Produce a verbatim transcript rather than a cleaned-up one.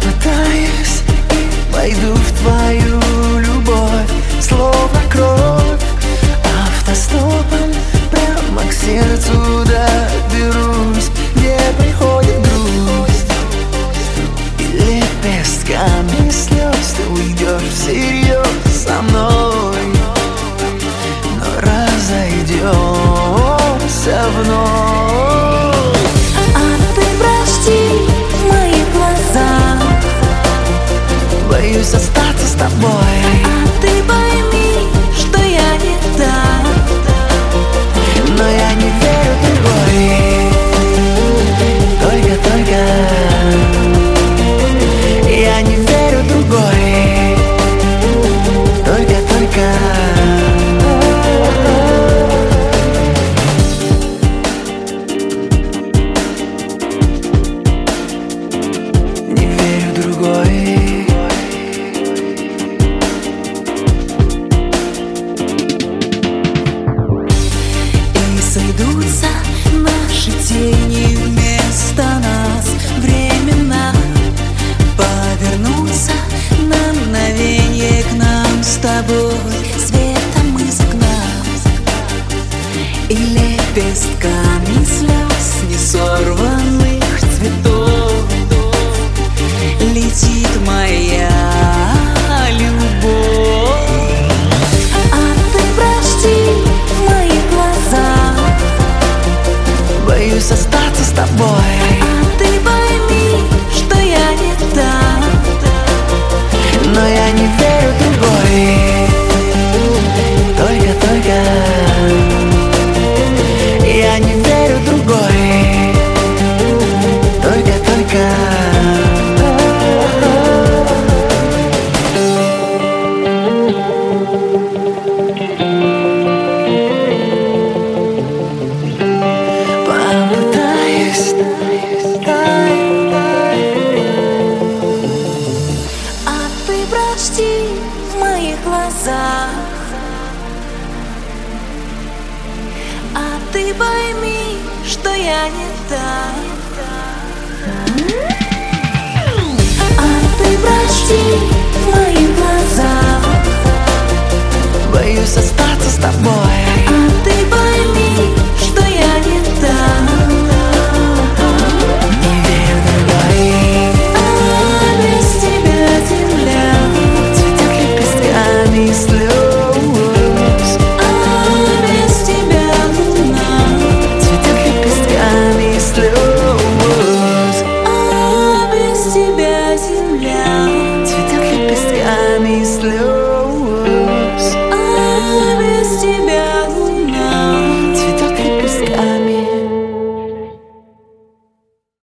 Попытаюсь и пойду в твою любовь, словно кровь, автостопом прямо к сердцу доберусь, где приходит грусть, и лепестками слез ты уйдешь всерьез со мной, но разойдемся вновь. А ты прости в моих глазах, боюсь остаться с тобой. а ты пойми, что я не та, но я не верю в другой. Только-только я не верю в другой. Только-только не верю в другой. сойдутся наши тени вместо нас, времена повернутся на мгновенье к нам с тобой, светом из окна и лепестками слез несорванных цветов летит моя любовь. Боюсь остаться с тобой. А ты пойми, что я не та, но я не верю в другой. Только-только я не верю в другой. Только-только прочти в моих глазах, а ты пойми, что я не та. А ты прочти в моих глазах, боюсь остаться с тобой.